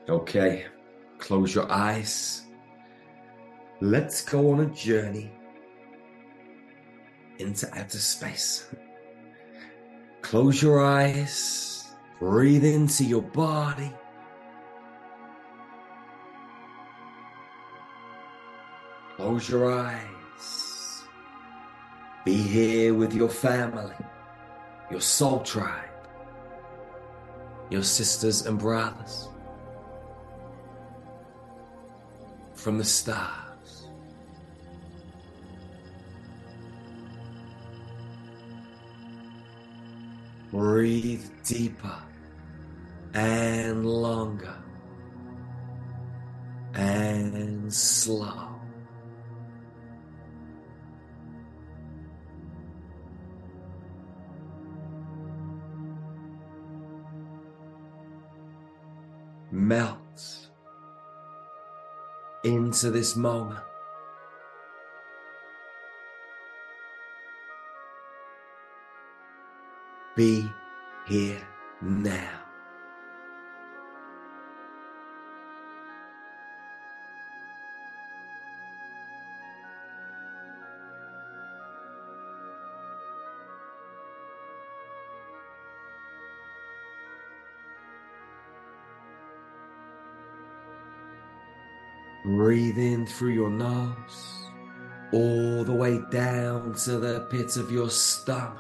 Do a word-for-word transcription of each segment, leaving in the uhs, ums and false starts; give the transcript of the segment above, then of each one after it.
Okay, close your eyes. Let's go on a journey into outer space. Close your eyes, breathe into your body. Close your eyes. Be here with your family, your soul tribe, your sisters and brothers from the stars. Breathe deeper and longer and slow. Melt into this moment. Be here now. Breathe in through your nose, all the way down to the pit of your stomach.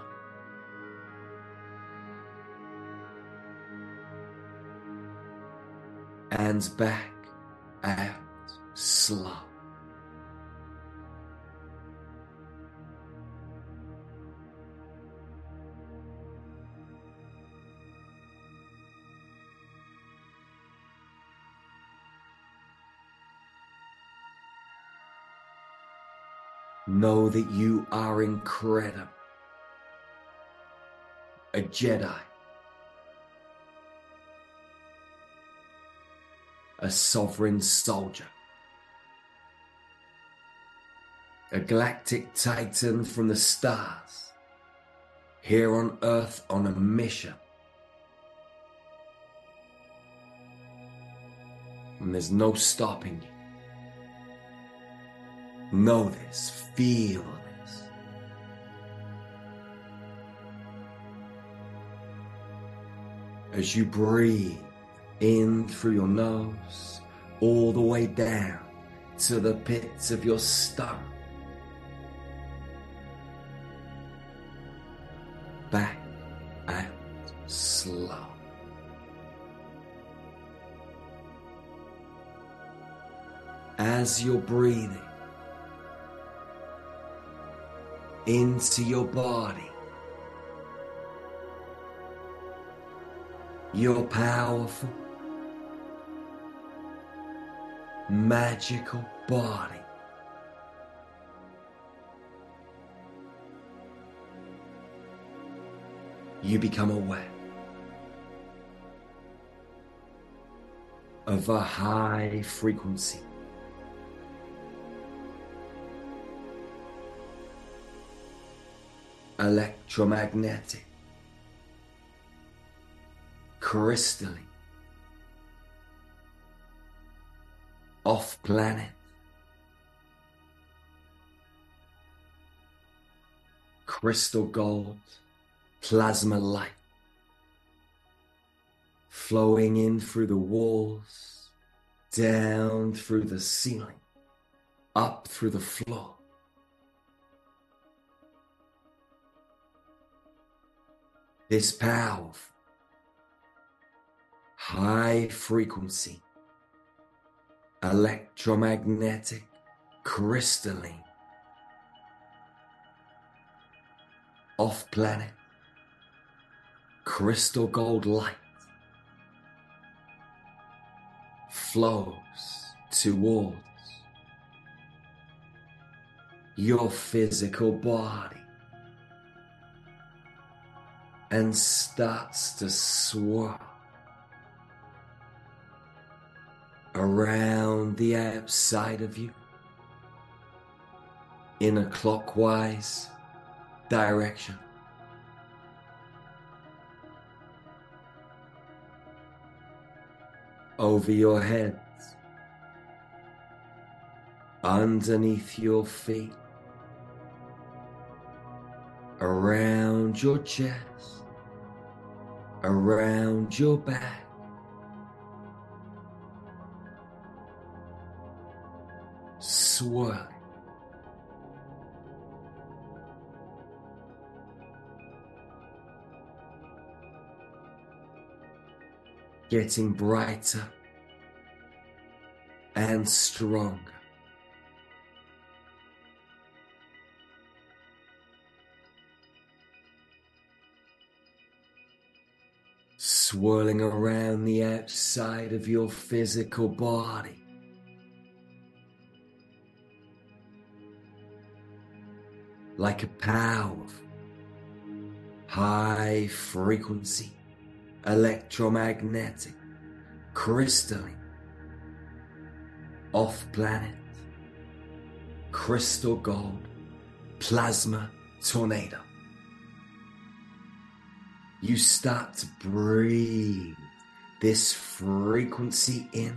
And back out slow. Know that you are incredible. A Jedi. A sovereign soldier. A galactic titan from the stars. Here on Earth on a mission. And there's no stopping you. Know this, feel this. As you breathe in through your nose, all the way down to the pits of your stomach. Back out slow. As you're breathing into your body, your powerful, magical body. You become aware of a high frequency. Electromagnetic, crystalline, off-planet, crystal gold, plasma light, flowing in through the walls, down through the ceiling, up through the floor. This powerful, high frequency, electromagnetic, crystalline, off-planet, crystal gold light flows towards your physical body and starts to swirl around the outside of you in a clockwise direction. over your head, underneath your feet, around your chest, around your back, swirling, getting brighter and stronger. Swirling around the outside of your physical body. Like a powerful, high frequency, electromagnetic, crystalline, off-planet, crystal gold, plasma tornado. You start to breathe this frequency in.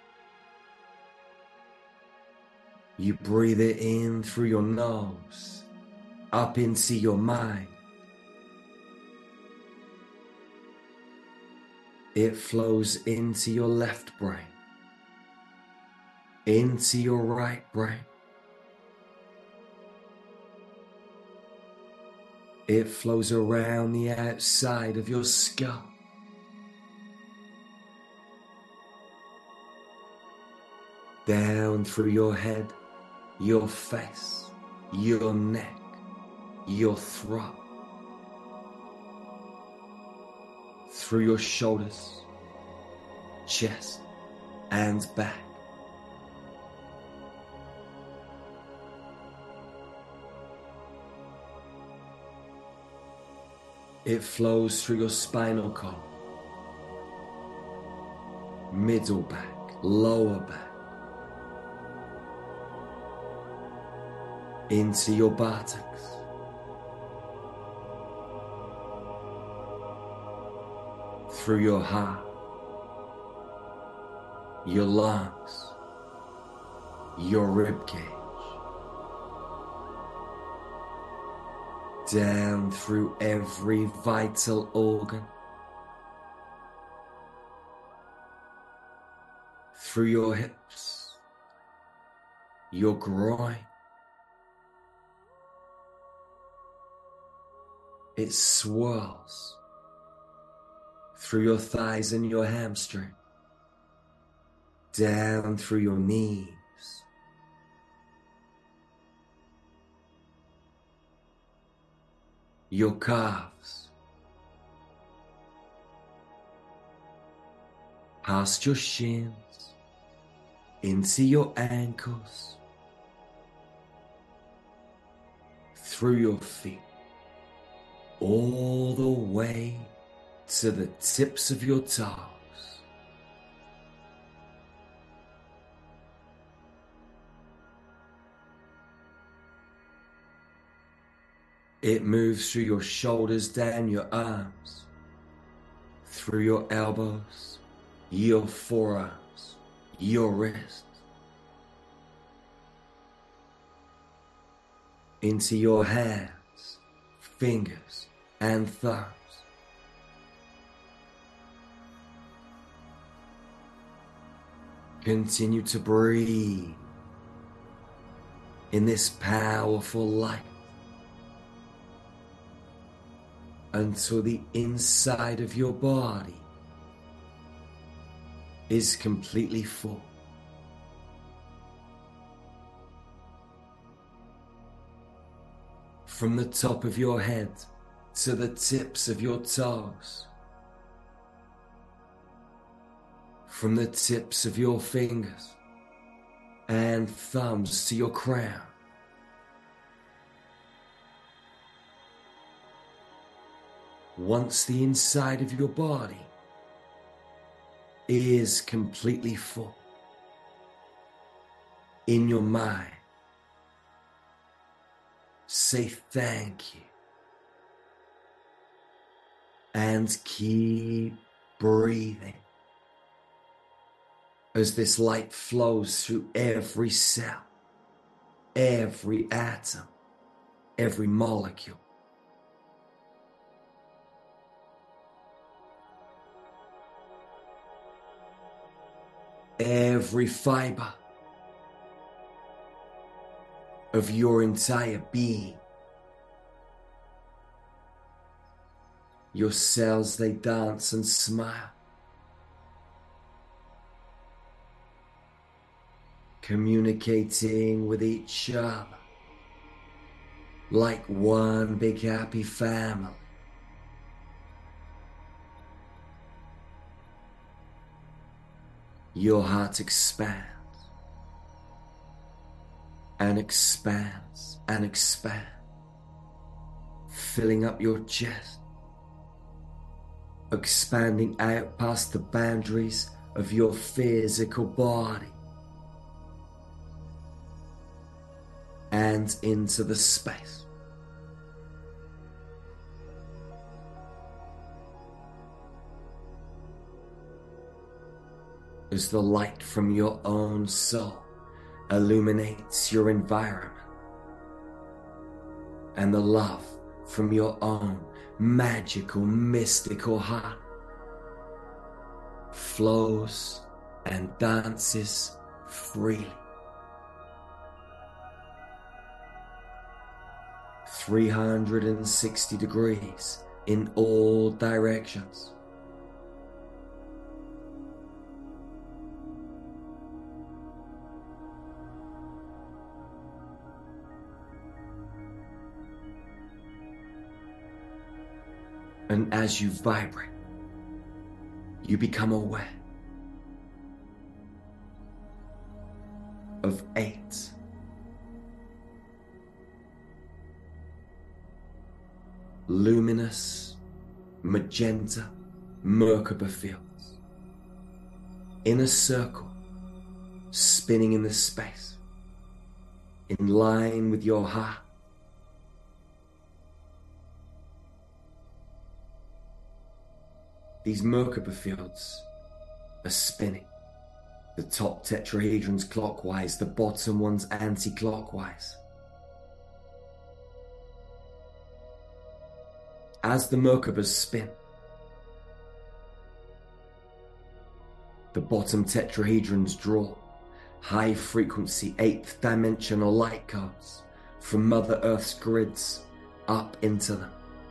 You breathe it in through your nose, up into your mind. It flows into your left brain, into your right brain. It flows around the outside of your skull. Down through your head, your face, your neck, your throat. Through your shoulders, chest, and back. It flows through your spinal column, middle back, lower back, into your buttocks, through your heart, your lungs, your ribcage, down through every vital organ, through your hips, your groin. It swirls through your thighs and your hamstring, down through your knees, your calves, past your shins, into your ankles, through your feet, all the way to the tips of your toes. It moves through your shoulders, down your arms, through your elbows, your forearms, your wrists, into your hands, fingers, and thumbs. Continue to breathe in this powerful light until the inside of your body is completely full. From the top of your head to the tips of your toes, from the tips of your fingers and thumbs to your crown. Once the inside of your body is completely full, in your mind, say thank you and keep breathing. as this light flows through every cell, every atom, every molecule. Every fiber of your entire being. Your cells, they dance and smile, communicating with each other like one big happy family. Your heart expands and expands and expands, filling up your chest, expanding out past the boundaries of your physical body and into the space. As the light from your own soul illuminates your environment, and the love from your own magical, mystical heart flows and dances freely. three hundred sixty degrees in all directions. And as you vibrate, you become aware of eight luminous magenta Merkaba fields in a circle, spinning in the space, in line with your heart. These Merkaba fields are spinning, the top tetrahedrons clockwise, the bottom ones anti-clockwise. As the Merkabas spin, the bottom tetrahedrons draw high frequency eighth dimensional light codes from Mother Earth's grids up into them.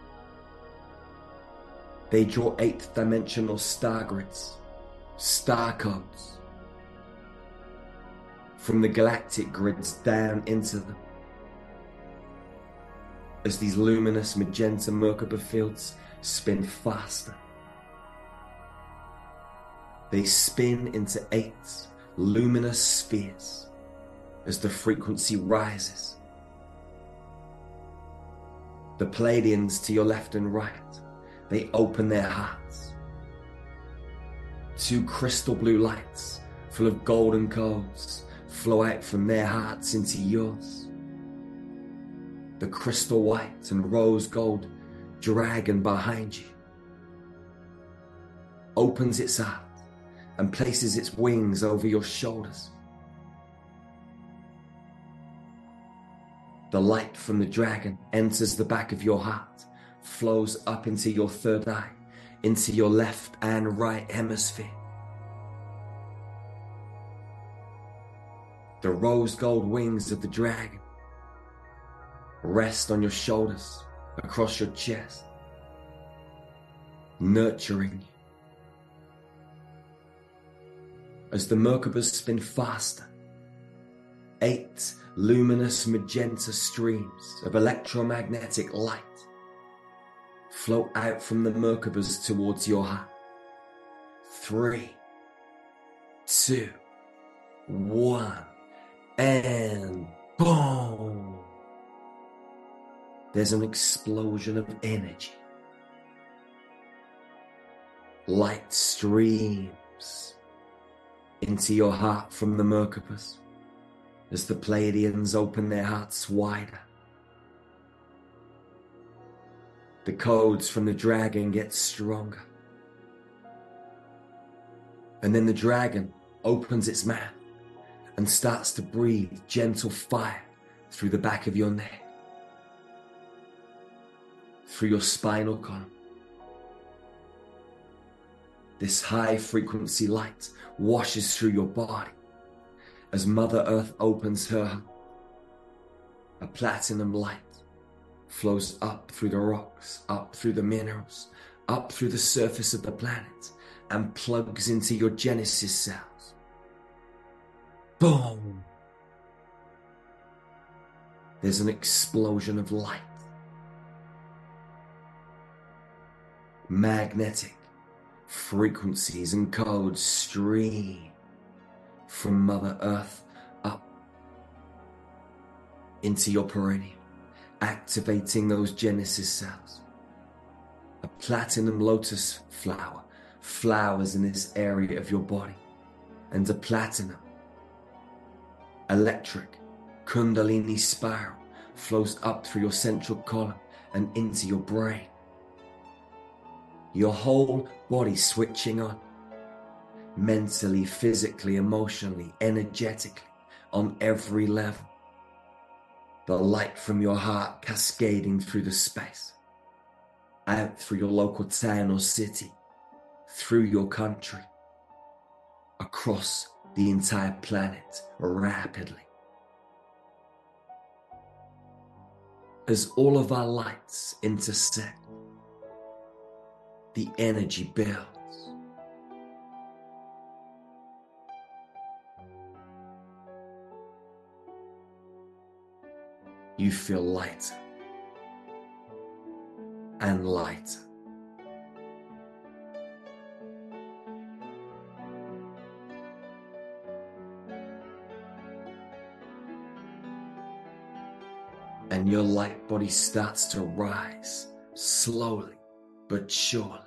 They draw eighth dimensional star grids, star codes, from the galactic grids down into them. As these luminous magenta Merkaba fields spin faster, they spin into eight luminous spheres as the frequency rises. The Pleiadians to your left and right, they open their hearts. Two crystal blue lights full of golden codes flow out from their hearts into yours. The crystal white and rose gold dragon behind you opens its heart and places its wings over your shoulders. The light from the dragon enters the back of your heart, flows up into your third eye, into your left and right hemisphere. The rose gold wings of the dragon rest on your shoulders, across your chest, nurturing you. As the Merkabas spin faster, eight luminous magenta streams of electromagnetic light flow out from the Merkabas towards your heart. Three, two, one, and boom! There's an explosion of energy. Light streams into your heart from the Merkabas as the Pleiadians open their hearts wider. The codes from the dragon get stronger. And then the dragon opens its mouth and starts to breathe gentle fire through the back of your neck, through your spinal column. This high frequency light washes through your body as Mother Earth opens her heart. A platinum light flows up through the rocks, up through the minerals, up through the surface of the planet, and plugs into your Genesis cells. Boom! There's an explosion of light. Magnetic frequencies and codes stream from Mother Earth up into your perineum, activating those Genesis cells. A platinum lotus flower flowers in this area of your body, and a platinum electric Kundalini spiral flows up through your central column and into your brain. Your whole body switching on, mentally, physically, emotionally, energetically, on every level. The light from your heart cascading through the space, out through your local town or city, through your country, across the entire planet rapidly. As all of our lights intersect, the energy builds. You feel lighter and lighter. And your light body starts to rise slowly but surely.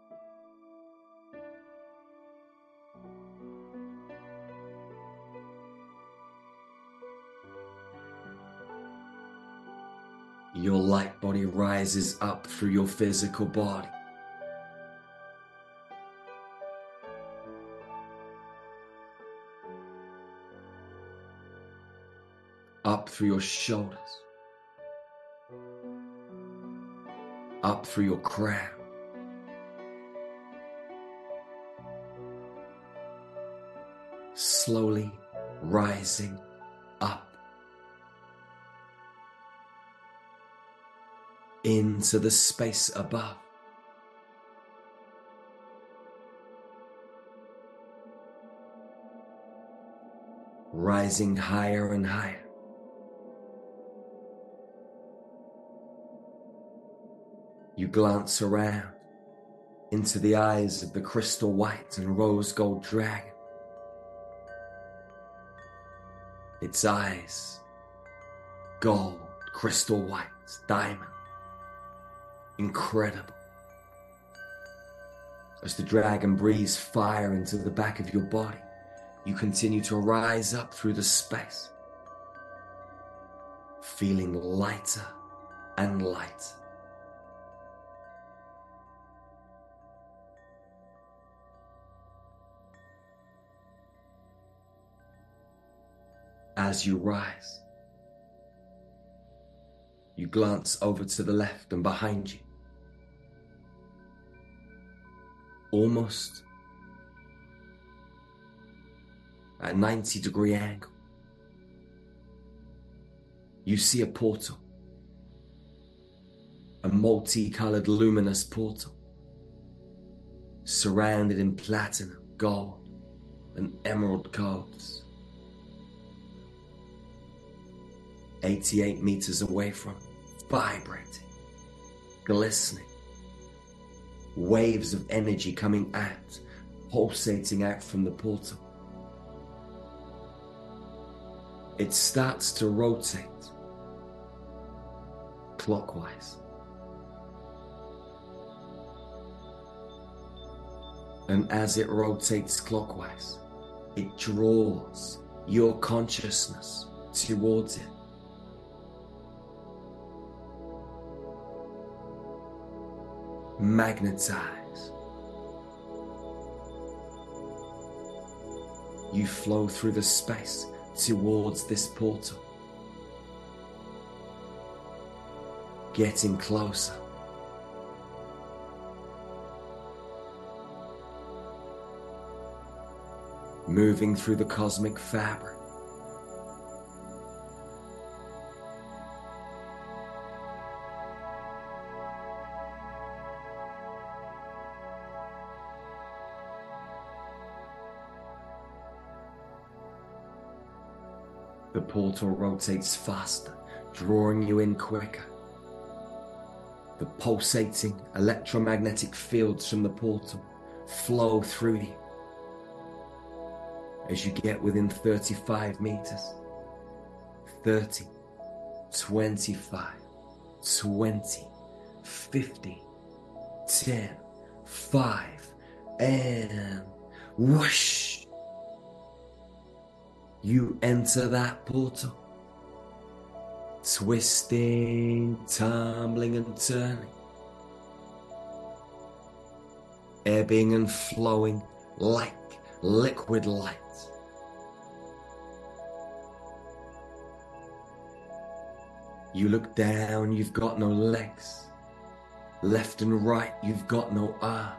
Your light body rises up through your physical body. Up through your shoulders. Up through your crown. Slowly rising up. Into the space above. Rising higher and higher. You glance around into the eyes of the crystal white and rose gold dragon. Its eyes, gold, crystal white, diamond. Incredible. As the dragon breathes fire into the back of your body, you continue to rise up through the space, feeling lighter and lighter. As you rise, you glance over to the left and behind you. Almost at a ninety degree angle, you see a portal, a multicolored luminous portal, surrounded in platinum, gold, and emerald codes. eighty-eight meters away from it, vibrating, glistening. Waves of energy coming out, pulsating out from the portal. It starts to rotate clockwise. And as it rotates clockwise, it draws your consciousness towards it. Magnetize. You flow through the space towards this portal, getting closer. Moving through the cosmic fabric. The portal rotates faster, drawing you in quicker. The pulsating electromagnetic fields from the portal flow through you. As you get within thirty-five meters, thirty, twenty-five, twenty, fifteen, ten, five, and whoosh! You enter that portal, twisting, tumbling and turning, ebbing and flowing like liquid light. You look down, you've got no legs. Left and right, you've got no arms.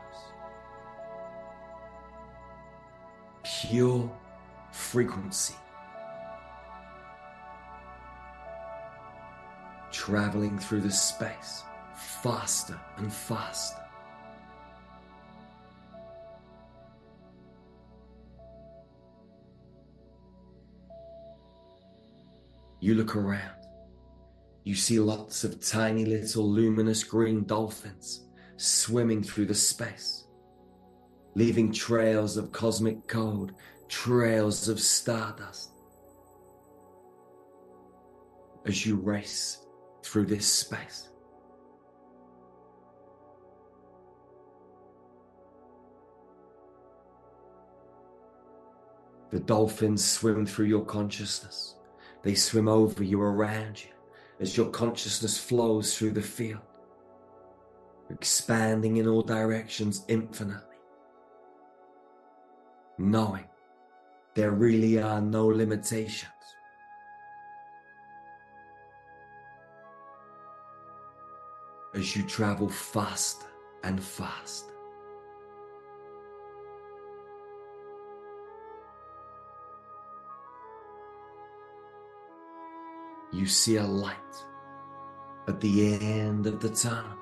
Pure frequency. Traveling through the space, faster and faster. You look around. You see lots of tiny little luminous green dolphins swimming through the space, leaving trails of cosmic code, trails of stardust. As you race through this space, the dolphins swim through your consciousness. They swim over you, around you, as your consciousness flows through the field, expanding in all directions infinitely, knowing there really are no limitations. As you travel faster and faster, you see a light at the end of the tunnel.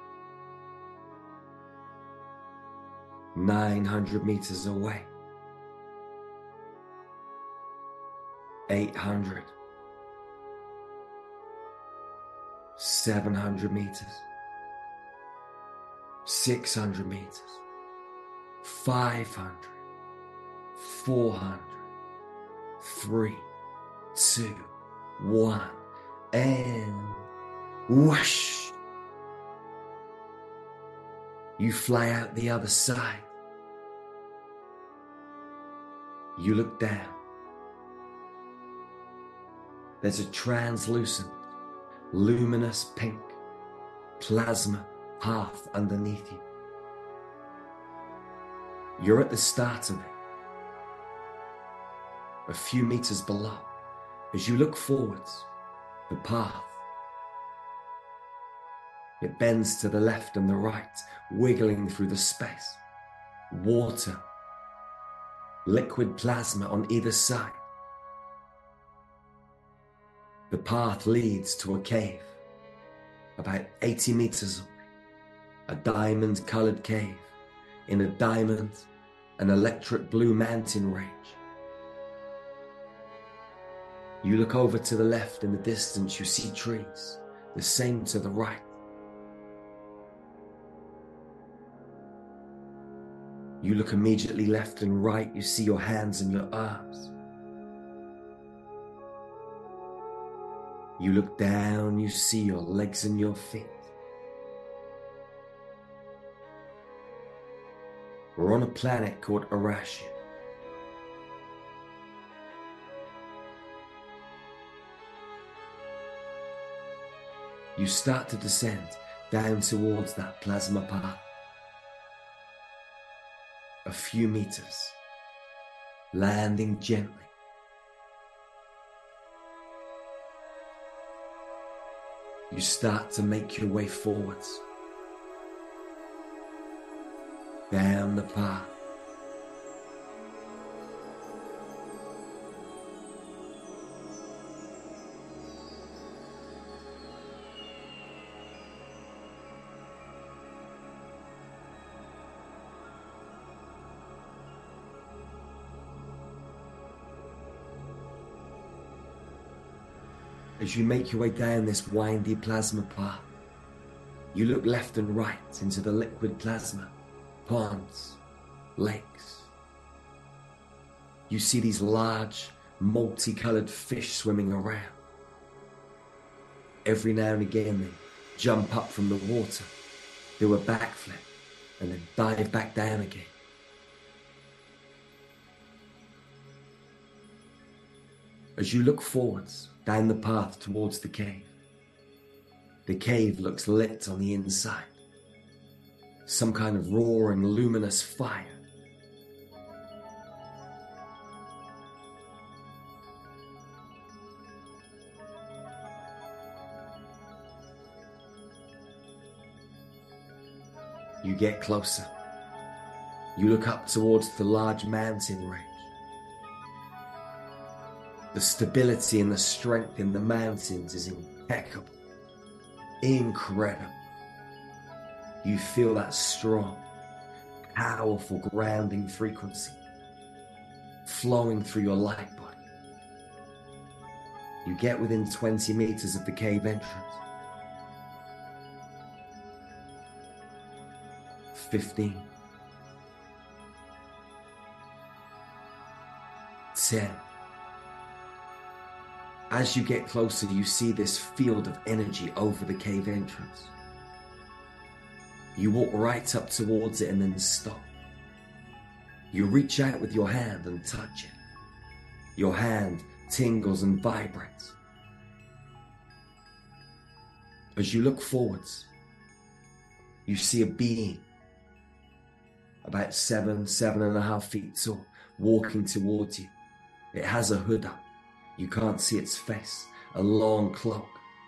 nine hundred meters away. eight hundred. seven hundred meters. six hundred meters. five hundred. four hundred. three, two, one, and whoosh! You fly out the other side. You look down. There's a translucent, luminous pink plasma path underneath you. You're at the start of it, a few meters below. As you look forwards, the path, it bends to the left and the right, wiggling through the space. Water, liquid plasma on either side. The path leads to a cave, about eighty meters away, a diamond-colored cave in a diamond and electric blue mountain range. You look over to the left. In the distance, you see trees, the same to the right. You look immediately left and right, you see your hands and your arms. You look down, you see your legs and your feet. We're on a planet called Arashia. You start to descend down towards that plasma path. A few meters, landing gently. You start to make your way forwards, down the path. As you make your way down this windy plasma path, you look left and right into the liquid plasma, ponds, lakes. You see these large, multicolored fish swimming around. Every now and again they jump up from the water, do a backflip, and then dive back down again. As you look forwards, down the path towards the cave, the cave looks lit on the inside. Some kind of roaring, luminous fire. You get closer. You look up towards the large mountain range. The stability and the strength in the mountains is impeccable, incredible. You feel that strong, powerful grounding frequency flowing through your light body. You get within twenty meters of the cave entrance. fifteen. ten. As you get closer, you see this field of energy over the cave entrance. You walk right up towards it and then stop. You reach out with your hand and touch it. Your hand tingles and vibrates. As you look forwards, you see a being about seven, seven and a half feet tall, walking towards you. It has a hood up. You can't see its face. A long cloak.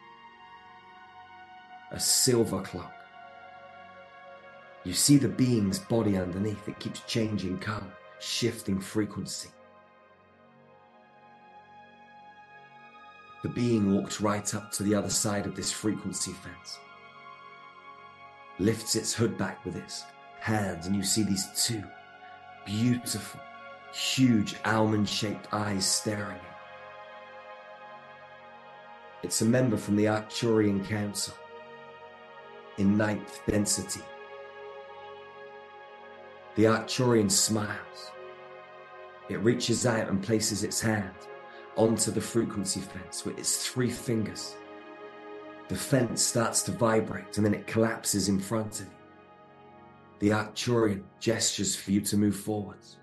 A silver cloak. You see the being's body underneath. It keeps changing color, shifting frequency. The being walks right up to the other side of this frequency fence. Lifts its hood back with its hands, and you see these two beautiful, huge almond-shaped eyes staring at you. It's a member from the Arcturian Council in ninth density. The Arcturian smiles. It reaches out and places its hand onto the frequency fence with its three fingers. The fence starts to vibrate and then it collapses in front of you. The Arcturian gestures for you to move forwards.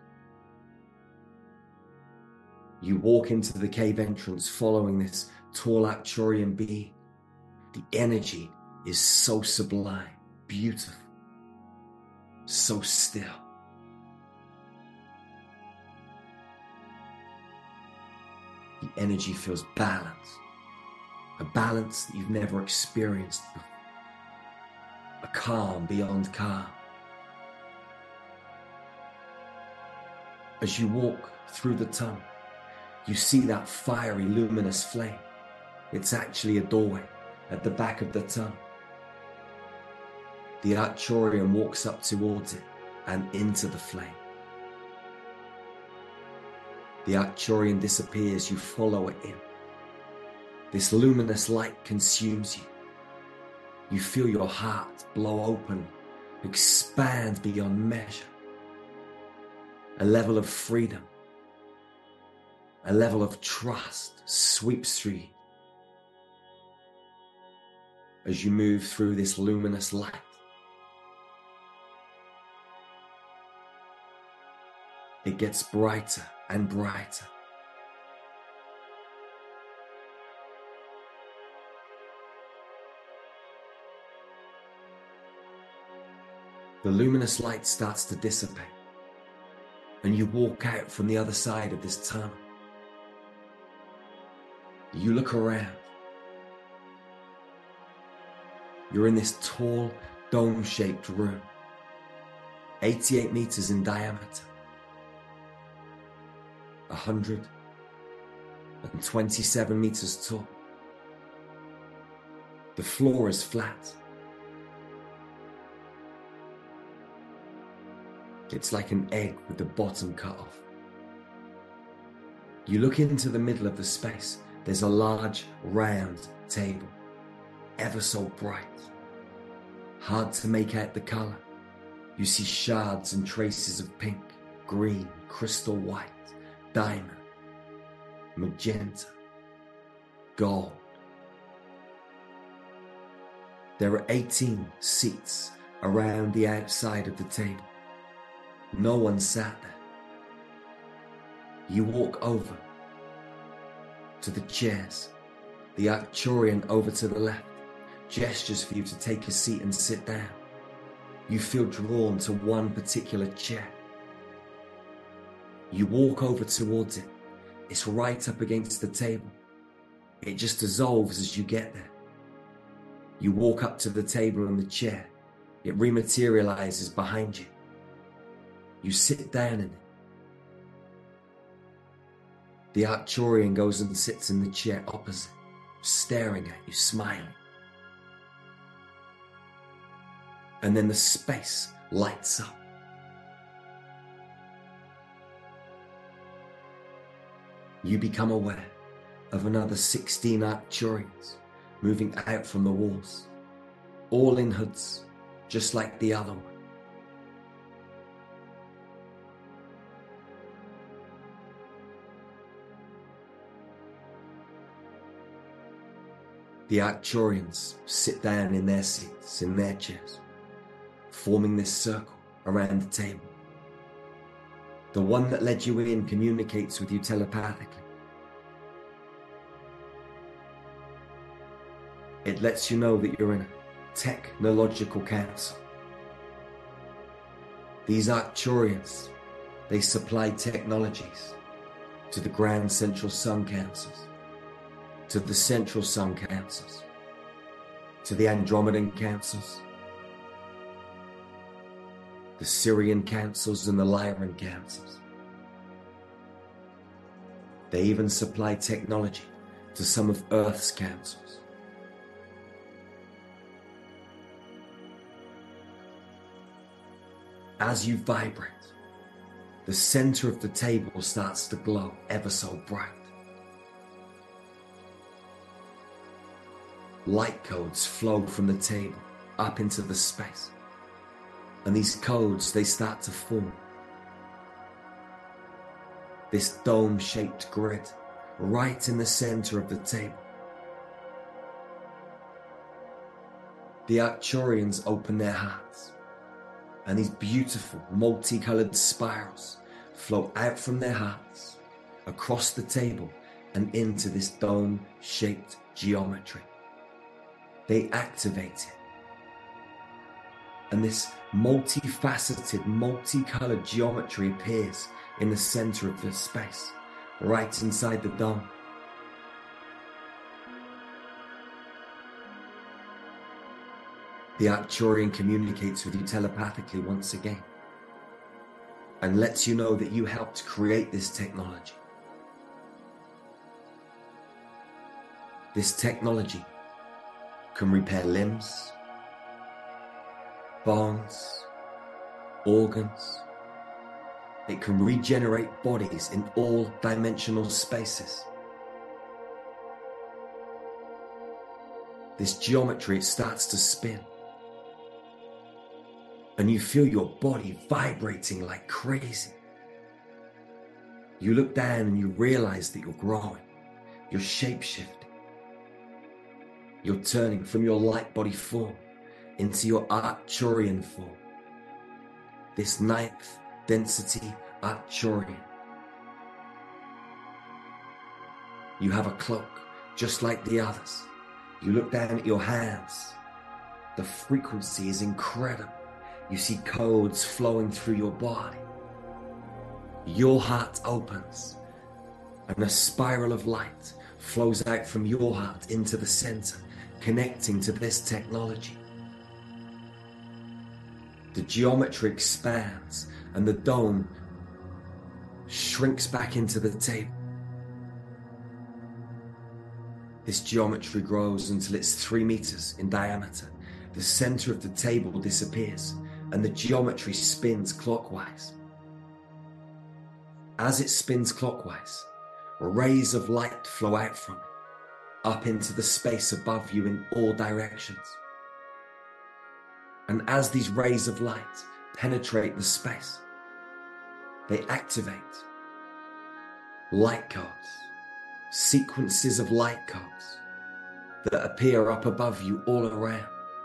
You walk into the cave entrance following this tall Arcturian being. The energy is so sublime, beautiful, so still. The energy feels balanced, a balance that you've never experienced before, a calm beyond calm. As you walk through the tunnel, you see that fiery, luminous flame. It's actually a doorway at the back of the tunnel. The Arcturian walks up towards it and into the flame. The Arcturian disappears, you follow it in. This luminous light consumes you. You feel your heart blow open, expand beyond measure. A level of freedom, a level of trust sweeps through you as you move through this luminous light. It gets brighter and brighter. The luminous light starts to dissipate. and you walk out from the other side of this tunnel. You look around. You're in this tall, dome-shaped room, eighty-eight meters in diameter, one hundred twenty-seven meters tall. The floor is flat. It's like an egg with the bottom cut off. You look into the middle of the space. There's a large, round table, ever so bright. Hard to make out the color. You see shards and traces of pink, green, crystal white, diamond, magenta, gold. There are eighteen seats around the outside of the table. No one sat there. You walk over to the chairs. The Arcturian over to the left gestures for you to take a seat and sit down. You feel drawn to one particular chair. You walk over towards it. It's right up against the table. It just dissolves as you get there. You walk up to the table and the chair. It rematerializes behind you. You sit down in it. The Arcturian goes and sits in the chair opposite, staring at you, smiling. And then the space lights up. You become aware of another sixteen Arcturians moving out from the walls, all in hoods, just like the other one. The Arcturians sit down in their seats, in their chairs, forming this circle around the table. The one that led you in communicates with you telepathically. It lets you know that you're in a technological council. These Arcturians, they supply technologies to the Grand Central Sun Councils, to the Central Sun Councils, to the Andromedan Councils, the Syrian Councils and the Lyran Councils. They even supply technology to some of Earth's councils. As you vibrate, the center of the table starts to glow ever so bright. Light codes flow from the table up into the space. And these codes, they start to form. This dome-shaped grid right in the center of the table. The Arcturians open their hearts, and these beautiful multicolored spirals flow out from their hearts, across the table, and into this dome-shaped geometry. They activate it. And this multifaceted, multicolored geometry appears in the center of the space, right inside the dome. The Arcturian communicates with you telepathically once again and lets you know that you helped create this technology. This technology can repair limbs, bones, organs. It can regenerate bodies in all dimensional spaces. This geometry, it starts to spin. And you feel your body vibrating like crazy. You look down and you realize that you're growing. You're shape-shifting. You're turning from your light body form into your Arcturian form. This ninth density Arcturian. You have a cloak just like the others. You look down at your hands. The frequency is incredible. You see codes flowing through your body. your heart opens and a spiral of light flows out from your heart into the center, connecting to this technology. The geometry expands and the dome shrinks back into the table. This geometry grows until it's three meters in diameter. The center of the table disappears and the geometry spins clockwise. As it spins clockwise, rays of light flow out from it, up into the space above you in all directions. And as these rays of light penetrate the space, they activate light codes, sequences of light codes that appear up above you all around.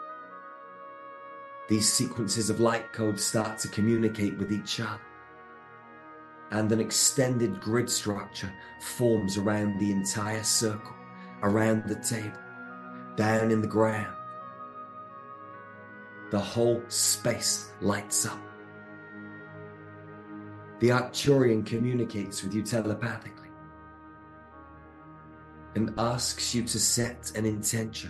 These sequences of light codes start to communicate with each other, and an extended grid structure forms around the entire circle, around the table, down in the ground. The whole space lights up. The Arcturian communicates with you telepathically and asks you to set an intention.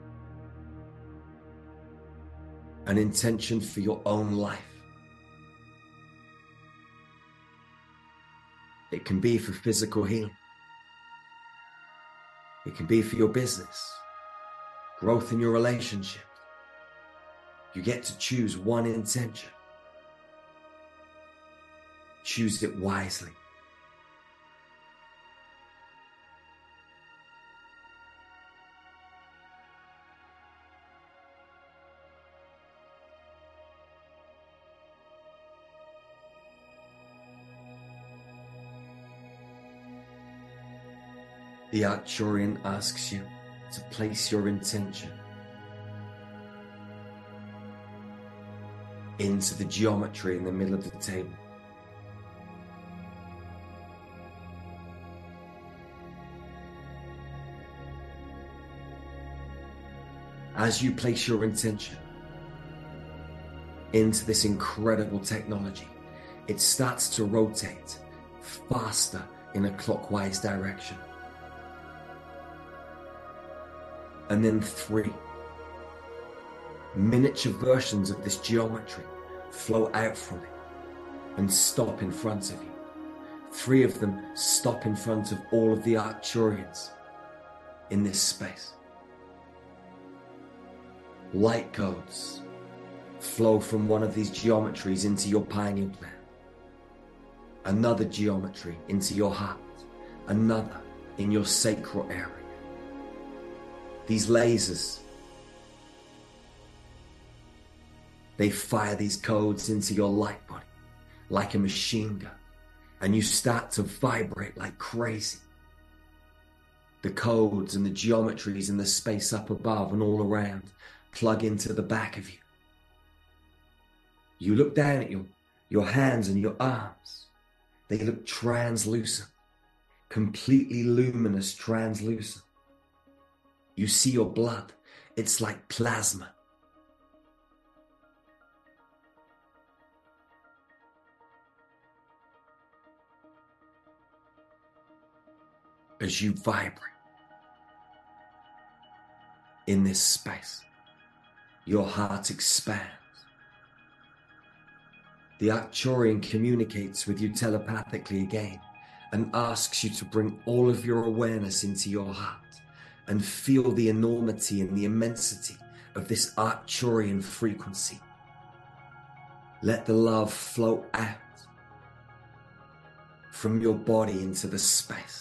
An intention for your own life. It can be for physical healing. It can be for your business, growth in your relationship. You get to choose one intention. Choose it wisely. The Arcturian asks you to place your intention into the geometry in the middle of the table. As you place your intention into this incredible technology, it starts to rotate faster in a clockwise direction. And then three miniature versions of this geometry flow out from it and stop in front of you. Three of them stop in front of all of the Arcturians in this space. Light codes flow from one of these geometries into your pineal gland, another geometry into your heart, another in your sacral area. These lasers, they fire these codes into your light body like a machine gun, and you start to vibrate like crazy. The codes and the geometries in the space up above and all around plug into the back of you. You look down at your, your hands and your arms. They look translucent, completely luminous, translucent. You see your blood. It's like plasma. As you vibrate in this space, your heart expands. The Arcturian communicates with you telepathically again and asks you to bring all of your awareness into your heart and feel the enormity and the immensity of this Arcturian frequency. Let the love flow out from your body into the space.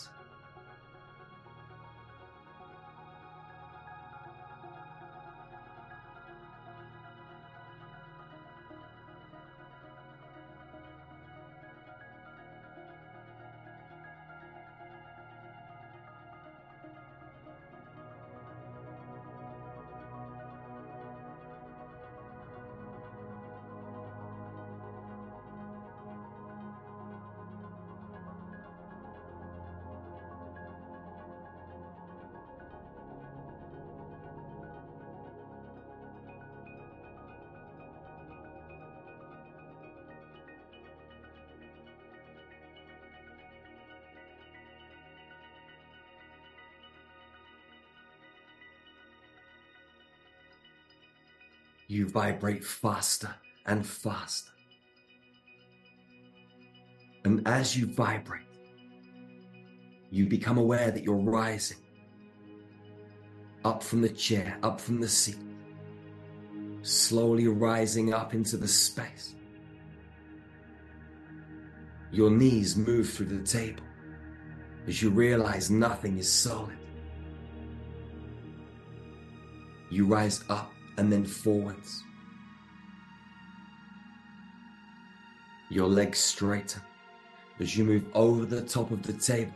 you vibrate faster and faster. And as you vibrate, you become aware that you're rising up from the chair, up from the seat, slowly rising up into the space. Your knees move through the table as you realize nothing is solid. You rise up and then forwards. Your legs straighten as you move over the top of the table,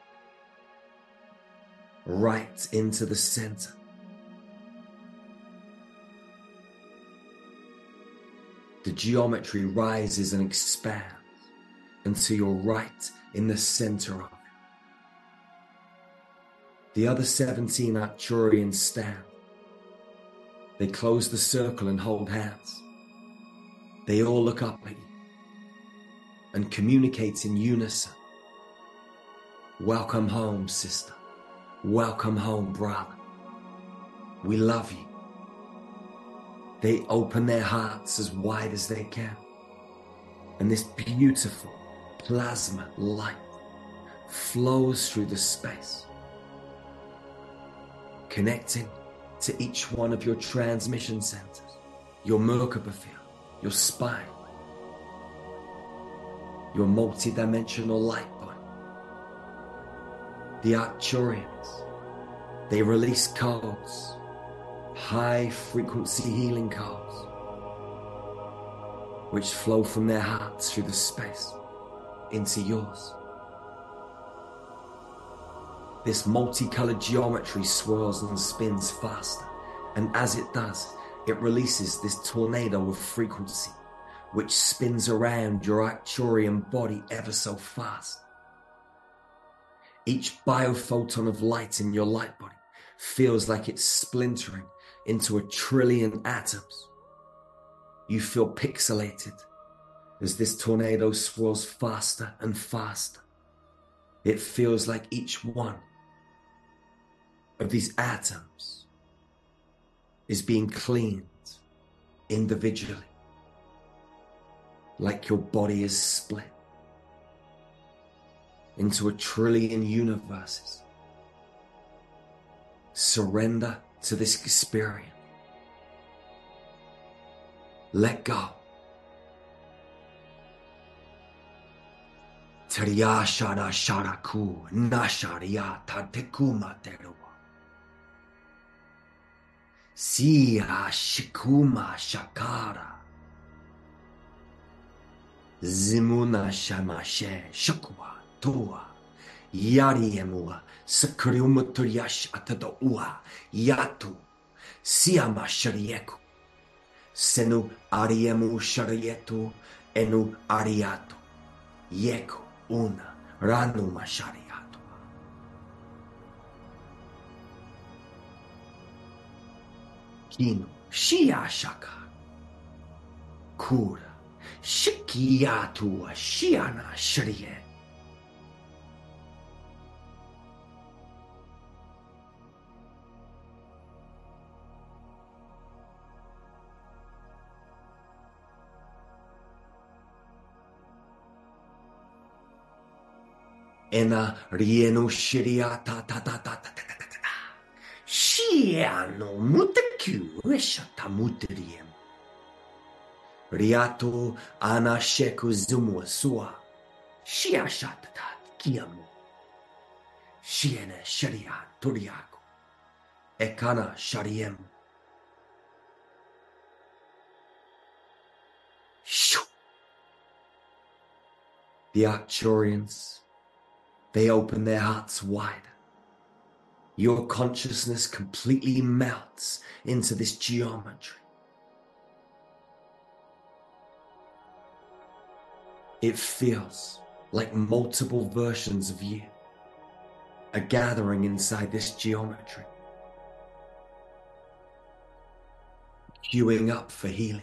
right into the center. The geometry rises and expands until you're right in the center of it. The other seventeen Arcturians stand. They close the circle and hold hands. They all look up at you and communicate in unison. Welcome home, sister. Welcome home, brother. We love you. They open their hearts as wide as they can. And this beautiful plasma light flows through the space, connecting to each one of your transmission centers, your Merkaba field, your spine, your multi-dimensional light body. The Arcturians, they release codes, high frequency healing codes, which flow from their hearts through the space into yours. This multicolored geometry swirls and spins faster, and as it does, it releases this tornado of frequency, which spins around your Arcturian body ever so fast. Each biophoton of light in your light body feels like it's splintering into a trillion atoms. You feel pixelated as this tornado swirls faster and faster. It feels like each one of these atoms is being cleaned individually, like your body is split into a trillion universes. Surrender to this experience. Let go. Teriyashara sharaku nashariyata tekuma teruwa. Siya shikuma shakara. Zimuna shamashe shakwa tua. Yariemua sakriumuturiyash atadaua yatu. Siyama sharieku. Senu ariemu sharietu enu ariatu. Yeku una ranuma shariatu. Kinu shia shaka. Kura shikiatu shiana sharie. Ena rieno shiria ta ta ta ta ta ta ta ta ta. Shiano muteku reshata muteriem. Riato ana sheku zumwa sua. Shia shatata kiamu. Shiene sharia turiaku. Ekana shariem. Shoo. The Arcturians, they open their hearts wide. Your consciousness completely melts into this geometry. It feels like multiple versions of you are gathering inside this geometry, queuing up for healing.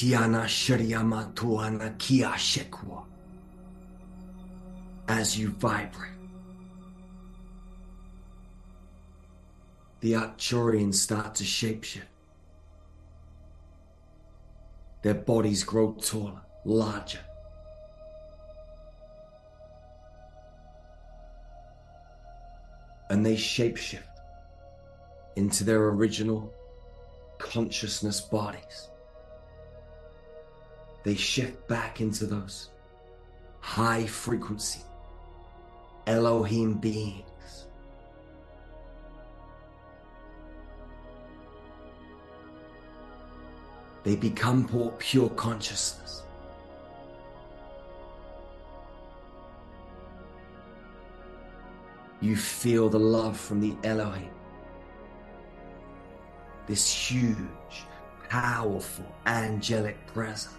Tiana Shiriyama Tuana Kia Shekwa. As you vibrate, the Arcturians start to shapeshift. Their bodies grow taller, larger. And they shapeshift into their original consciousness bodies. They shift back into those high frequency Elohim beings. They become pure consciousness. You feel the love from the Elohim. This huge, powerful, angelic presence.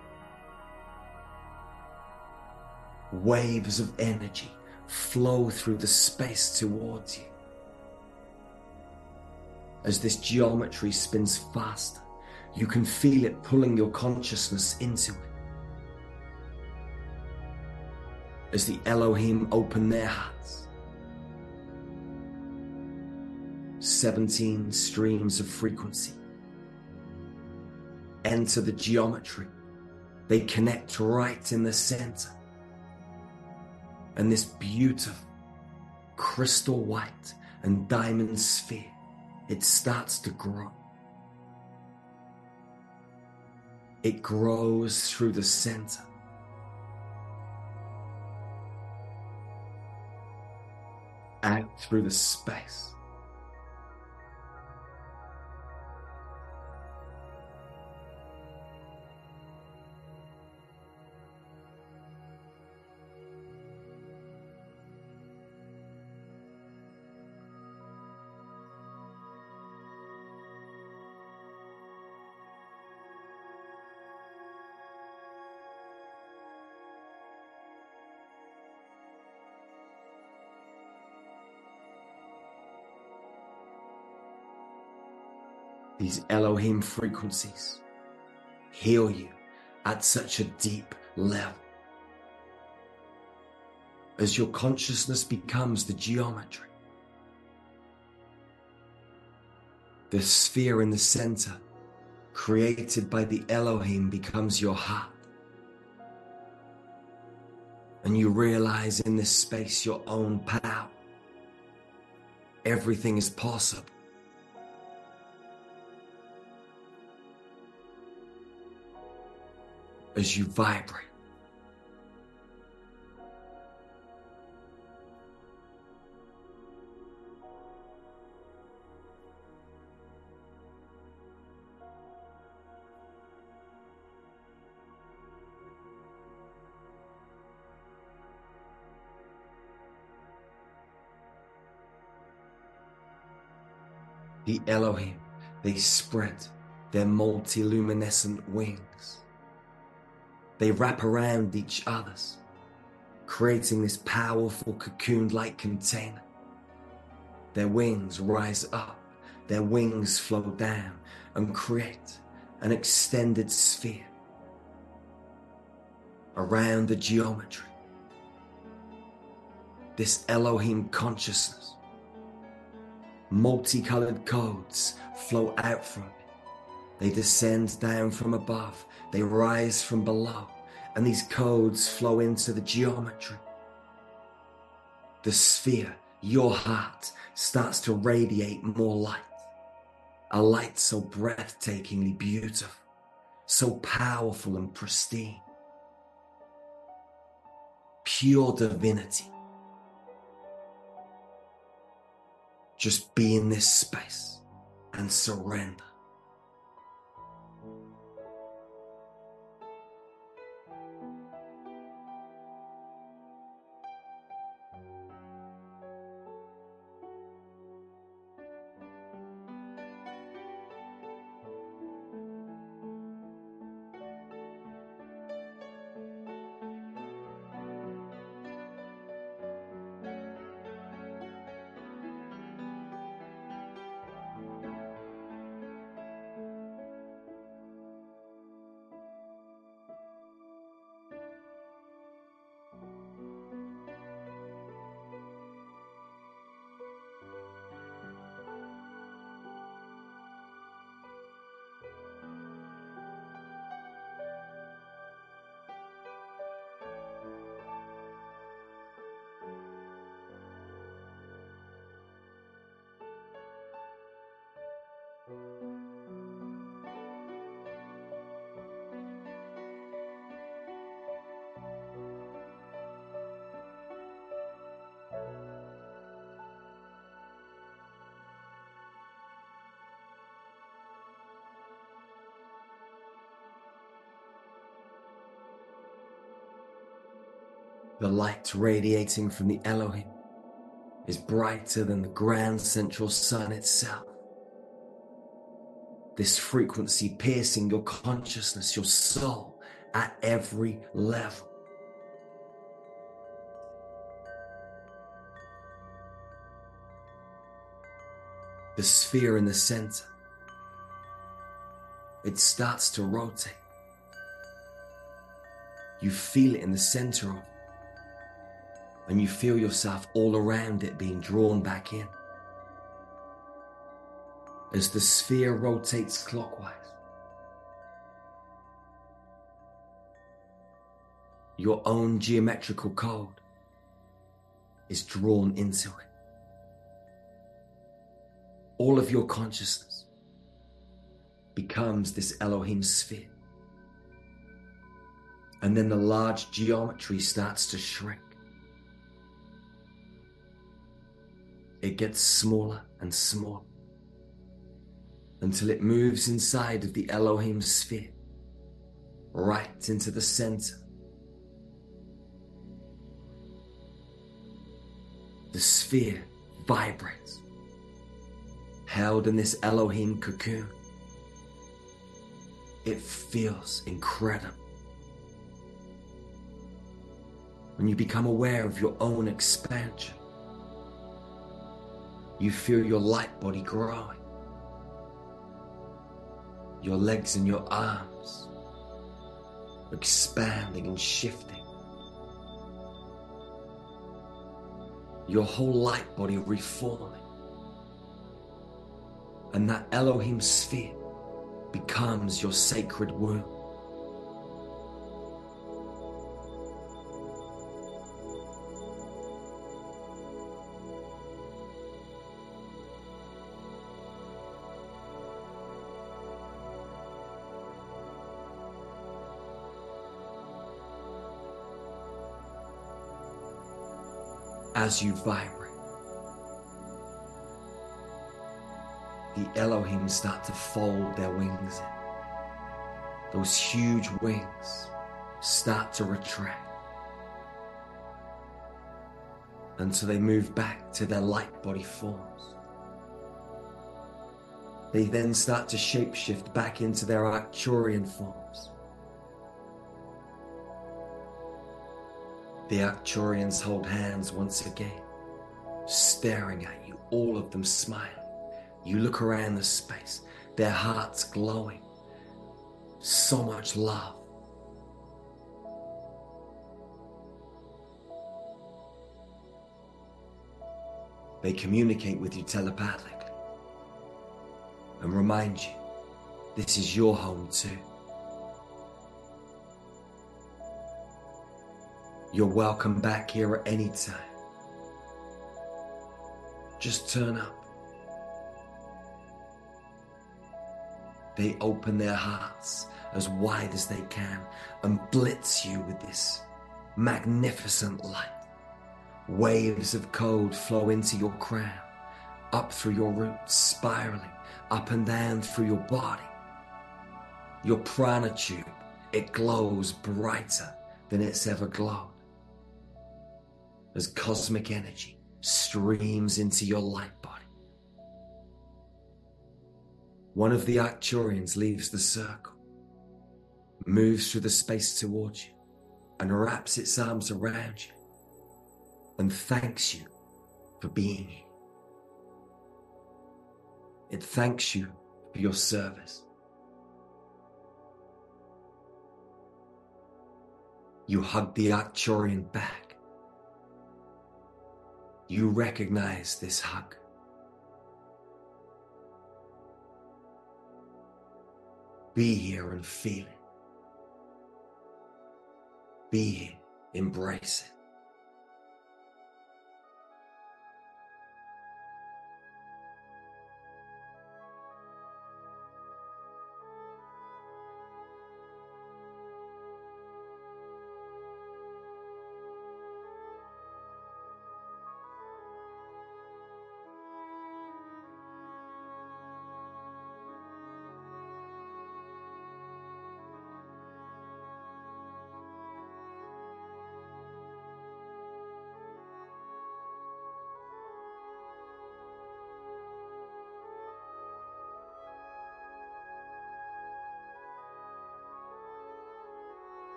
Waves of energy flow through the space towards you. As this geometry spins faster, you can feel it pulling your consciousness into it. As the Elohim open their hearts, seventeen streams of frequency enter the geometry. They connect right in the center. And this beautiful crystal white and diamond sphere, it starts to grow. It grows through the center. Out through the space. These Elohim frequencies heal you at such a deep level. As your consciousness becomes the geometry, the sphere in the center, created by the Elohim, becomes your heart. And you realize in this space your own power. Everything is possible. As you vibrate. The Elohim, they spread their multiluminescent wings. They wrap around each other's, creating this powerful cocoon-like container. Their wings rise up, their wings flow down and create an extended sphere around the geometry. This Elohim consciousness, multicolored codes flow out from it. They descend down from above. They rise from below. And these codes flow into the geometry. The sphere, your heart, starts to radiate more light. A light so breathtakingly beautiful, so powerful and pristine. Pure divinity. Just be in this space and surrender. The light radiating from the Elohim is brighter than the grand central sun itself. This frequency piercing your consciousness, your soul, at every level. The sphere in the center, it starts to rotate. You feel it in the center of it, and you feel yourself all around it being drawn back in. As the sphere rotates clockwise, your own geometrical code is drawn into it. All of your consciousness becomes this Elohim sphere. And then the large geometry starts to shrink. It gets smaller and smaller until it moves inside of the Elohim sphere, right into the center. The sphere vibrates, held in this Elohim cocoon. It feels incredible. When you become aware of your own expansion, you feel your light body growing. Your legs and your arms expanding and shifting. Your whole light body reforming. And that Elohim sphere becomes your sacred womb. As you vibrate, the Elohim start to fold their wings in. Those huge wings start to retract until they move back to their light body forms. They then start to shapeshift back into their Arcturian forms. The Arcturians hold hands once again, staring at you, all of them smiling. You look around the space, their hearts glowing. So much love. They communicate with you telepathically and remind you this is your home too. You're welcome back here at any time. Just turn up. They open their hearts as wide as they can and blitz you with this magnificent light. Waves of code flow into your crown, up through your roots, spiraling up and down through your body. Your prana tube, it glows brighter than it's ever glowed, as cosmic energy streams into your light body. One of the Arcturians leaves the circle, moves through the space towards you, and wraps its arms around you and thanks you for being here. It thanks you for your service. You hug the Arcturian back. You recognize this hug. Be here and feel it. Be here, embrace it.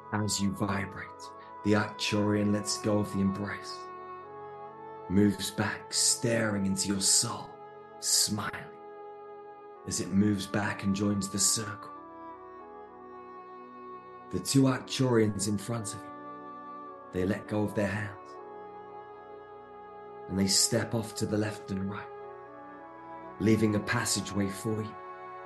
As you vibrate, the Arcturian lets go of the embrace, moves back, staring into your soul, smiling as it moves back and joins the circle. The two Arcturians in front of you, they let go of their hands and they step off to the left and right, leaving a passageway for you.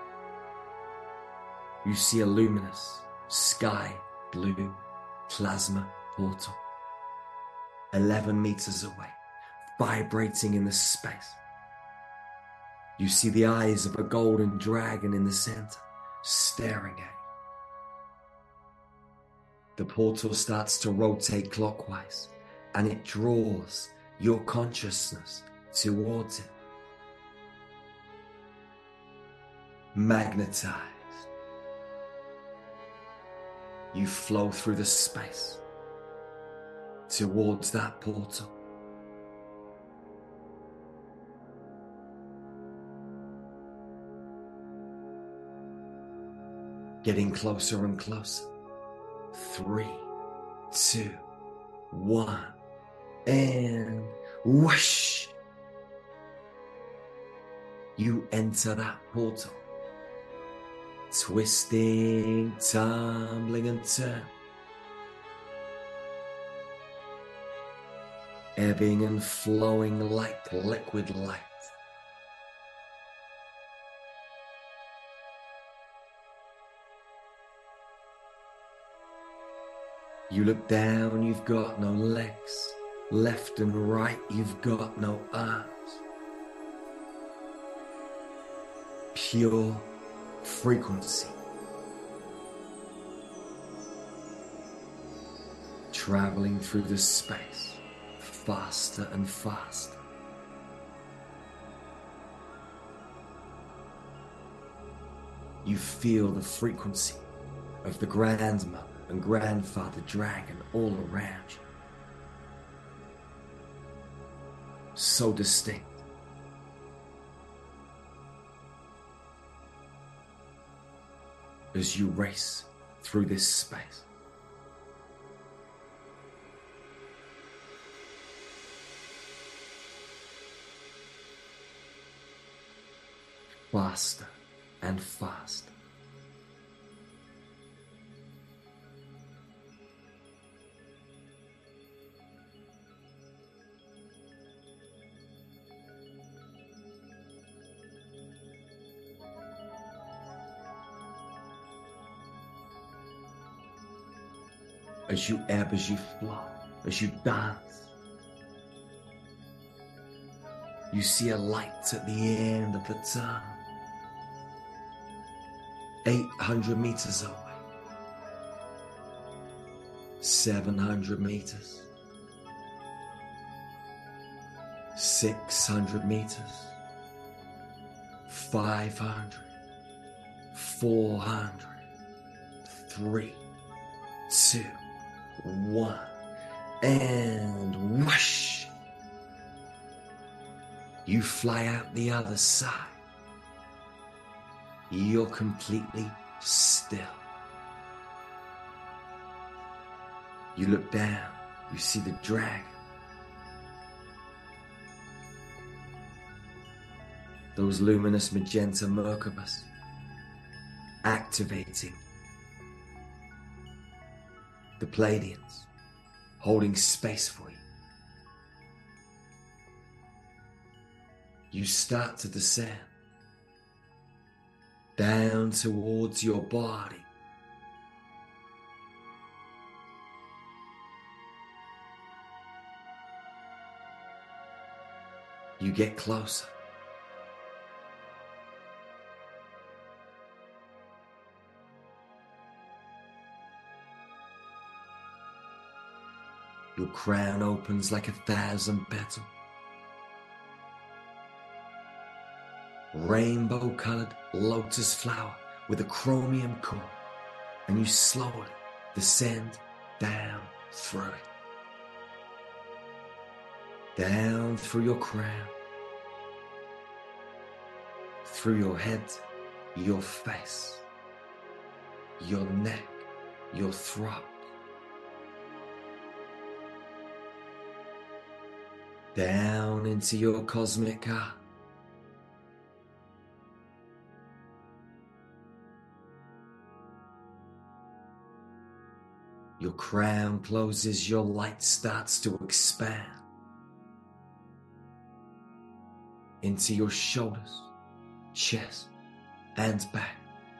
You see a luminous sky blue plasma portal, eleven meters away, vibrating in the space. You see the eyes of a golden dragon in the center, staring at you. The portal starts to rotate clockwise, and it draws your consciousness towards it. Magnetized, you flow through the space towards that portal. Getting closer and closer. Three, two, one, and whoosh! You enter that portal, twisting, tumbling, and turning, ebbing and flowing like liquid light. You look down, you've got no legs. Left and right, you've got no arms. Pure frequency. Traveling through the space, faster and faster. You feel the frequency of the grandmother and grandfather dragon all around you. So distinct. As you race through this space. Faster and faster. As you ebb, as you flow, as you dance, you see a light at the end of the tunnel, eight hundred meters away, seven hundred meters, six hundred meters, five hundred, four hundred, three, two, one, and whoosh! You fly out the other side. You're completely still. You look down, you see the dragon. Those luminous magenta Merkabahs activating the Pleiadians, holding space for you. You start to descend down towards your body. You get closer. Your crown opens like a thousand petals. Rainbow-colored lotus flower with a chromium core, and you slowly descend down through it. Down through your crown, through your head, your face, your neck, your throat, down into your cosmic heart. Your crown closes, your light starts to expand into your shoulders, chest, and back.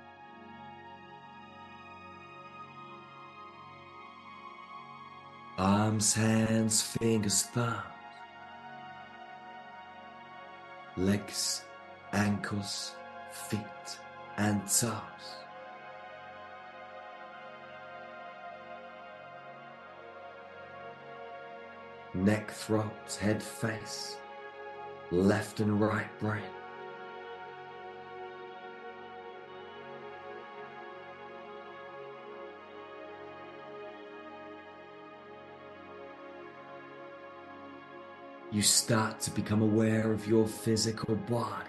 Arms, hands, fingers, thumbs, legs, ankles, feet, and toes. Neck, throat, head, face, left and right brain. You start to become aware of your physical body,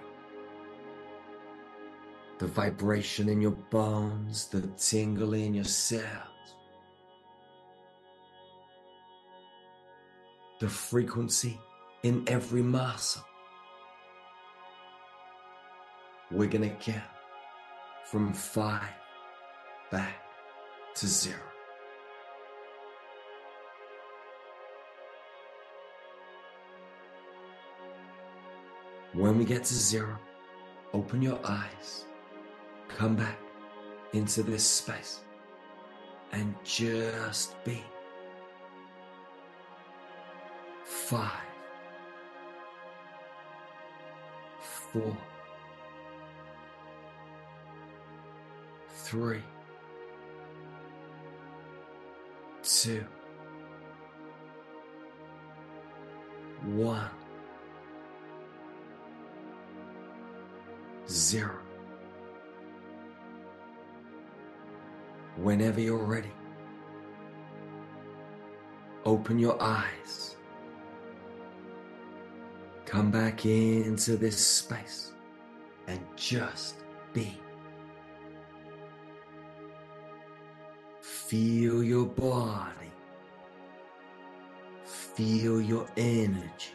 the vibration in your bones, the tingle in your cells, the frequency in every muscle. We're gonna count from five back to zero. When we get to zero, open your eyes, come back into this space, and just be. Five, four, three, two, one, zero. Whenever you're ready, open your eyes. Come back into this space and just be. Feel your body. Feel your energy.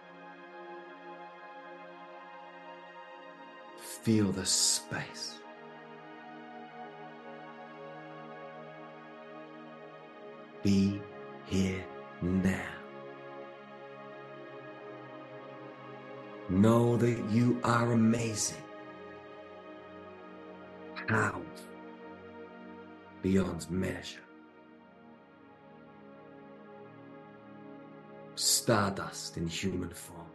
Feel the space. Be here now. Know that you are amazing, powerful, beyond measure. Stardust in human form.